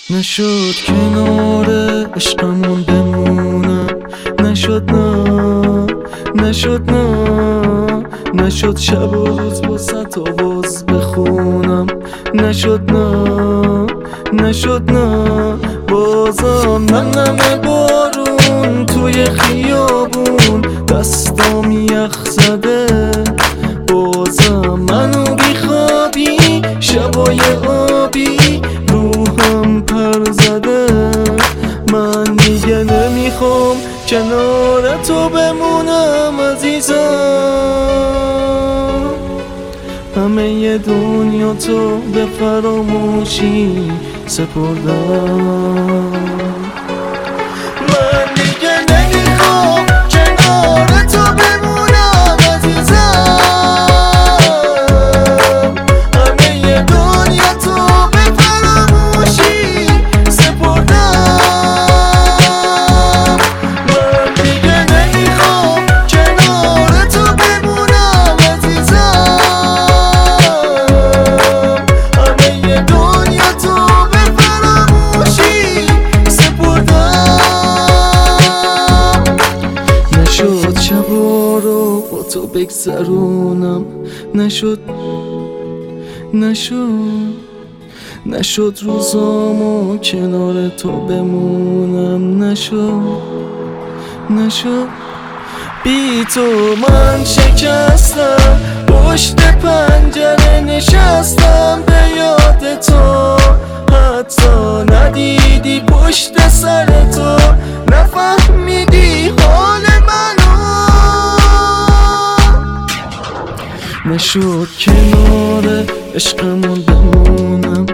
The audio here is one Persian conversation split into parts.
نشد کنار عشقمون بمونم، نشد نشد شب و روز با ست و باز بخونم، نشد بازم نم بارون توی خیابون، دستام یخ زده بازم منو بیخوابی، شبای آبی روحم پر زده. من دیگه نمیخوام کنار تو بمونم عزیزم، همه ی دنیا تو به فراموشی سپردم. من دیگه نمیخوام کنار تو بمونم عزیزم، همه ی دنیا تو به فراموشی سپردم. من دیگه نمیخوام کنار تو بمونم عزیزم، همه ی دنیا تو به فراموشی سپردم. نشد شبا رو با تو بگذرونم، نشد روزامو کنار تو بمونم، نشد بی تو من شکستم، پشت پنجره نشستم به یاد تو، حتی ندیدی پشت سر تو، نفهمیدی حال منو. نشد کنار عشقمون بمونم،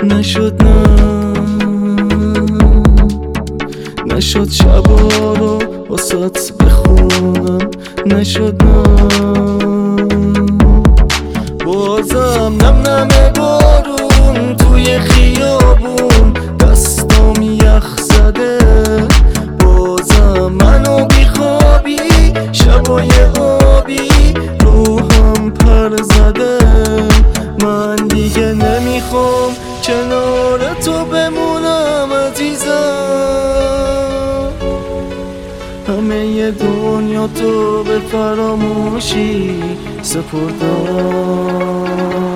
نشد شبا رو واسات بخونم، نشد بازم نم بارون توی خیابون، دستام یخ زده بازم منو بیخوابی، شبای آبی روحم پر زده. من دیگه نمیخوام کنار تو بمونم عزیزم، همه ی دنیا تو به فراموشی سپردم.